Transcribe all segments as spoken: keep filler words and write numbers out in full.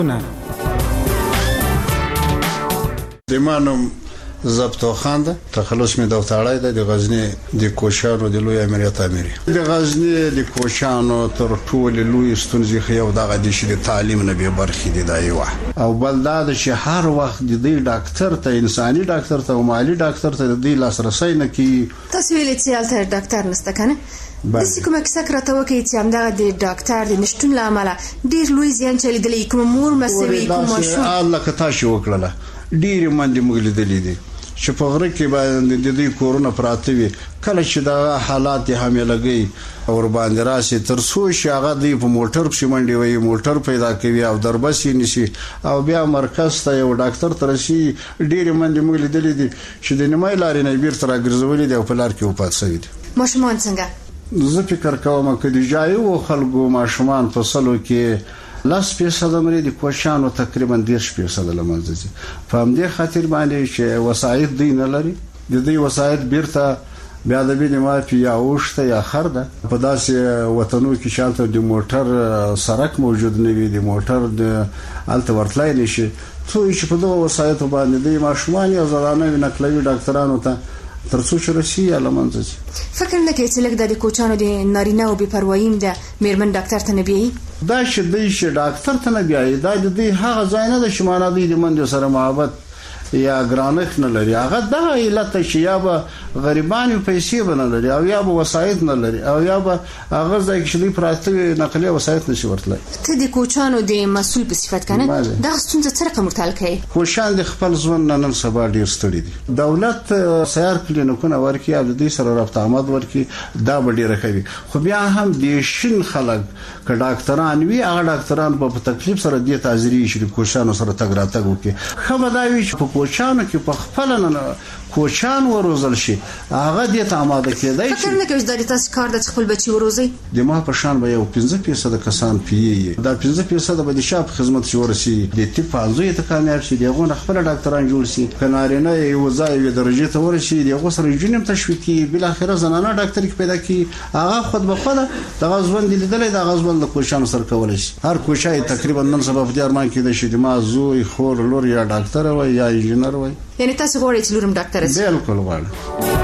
نه دمانم زبطو خان ده تخلص می دوتاړی ده د غزنی د کوشانو د لوی امریت امری د غزنی د کوشانو تر ټولو لوی ستونزې خو یو دغه د شي د تعلیم نه به برخې دي دا یو او بل دا د شهر وخت د دې ډاکټر ته انساني ډاکټر ته او مالی ډاکټر ته د دې لاسرسي نه کی تاسو ویلې چې الته ډاکټر نشته کنه د کومه کیسه راته وکړي چې همدغه د ډاکټر د نشټون لامل ډیر لوی زیان چلیدلی کوم مور مسوي کوم شو الله کتا شو وکړه ډیر منډي مغلي دلی دي چې په غره کې باندې د دې کورونا پراته وي کله چې دا حالات هم لګي او باندې راسي تر څو چې هغه دی په موټر په منډي وي موټر پیدا کوي او دربسي نشي او بیا مرکز ته یو ډاکټر ترشي ډیر منډي مغلي دلی دي چې د نیمه لارې نه بیرته راګرځولې دی او په لار کې وپاتسوي دي ماشومان څنګه زه فکر کوم چې د جایو خلکو ماشومان په سلو کې لاس پیسه د مری د کوشانو تقریبا دیش پیسه د لمنځي په همدې خاطر باندې چې وسایط دین لري د دې وسایط بیرته بیا د بینه مافي یا اوشته یا خرده په داسې وطنو کې شانته د موټر سرک موجود نه وي د موټر د الته ورتلای نشي څو چې په دغه وسایط باندې د ماشومان یا زرانه نقلوي ډاکټرانو ته ترڅو چې رسی علامانځي فکر نه کوي چې لکه د کوچانو د نارینه او بي پروايي د میرمن ډاکټر ته نه بي دا چې د شي ډاکټر ته نه بي دا د دې هغه ځای نه د شمانه دی د منځ سره محبت یا ګرانښت نه لري هغه د علت چې یا به غریبانو پیسې بنه لري او یا به وسایط نه لري او یا به هغه ځای کې پراته نقلي وسایط نشي ورتلای ته د کوچانو د مسول په صفت کنه دا ستونزه څه رقم ورتل کوي کوشان د خپل ځون نن سبا ډیر ستړي دي دولت سیار کلینیکونه ورکی او د دې سره رابطه آمد ورکی دا به ډیره کوي خو بیا هم د شین خلک ک ډاکټران وی هغه ډاکټران په تکلیف سره د تعذيري شي کوشانو سره تګ راتګ وکي خبرداري په کوچانو کې په خپل نه کوچان وروزل شي هغه د تاماده کېدای شي څنګه چې د تاسو کار د خپل بچي وروزي د ما په شان به یو پنځه فیصد کسان پیي دا پنځه فیصد به د شاپ خدمت شي ورسي د طب انځوي ته کامیاب شي دغه خپل ډاکټران جوړ شي کنارینه یو ځای درجه ته ورسي دغه سره جنم تشویقي بل اخر زنانه ډاکټر کې پیدا کی هغه خود به خود د غزوند لیدل د غزوند د کوشان سره کول شي هر کوشای تقریبا نن سبب د ارمان کې د شي د ما زوی خور لور یا ډاکټر وای یا انجنیر وای یعنی تاسو غواړئ چې لورم ډاکټر شي بالکل غواړم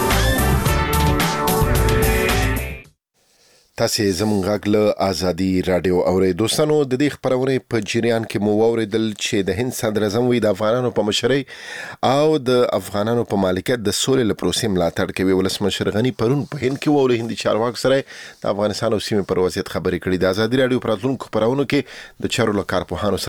تاسو زموږ غږ له ازادي رادیو اورئ دوستانو د دې خبرونه په جریان کې مو اوریدل چې د هند صدر اعظم وی د افغانانو په مشرۍ او د افغانانو په مالکیت د سولې لپاره ملاتړ کوي ولسمشر غنی پرون په هند کې وویل هندي چارواکو سره د افغانستان او سیمې پر وضعیت خبرې کړې د ازادي رادیو پراتونکو خبرونه کې د چارو لکارپوهانو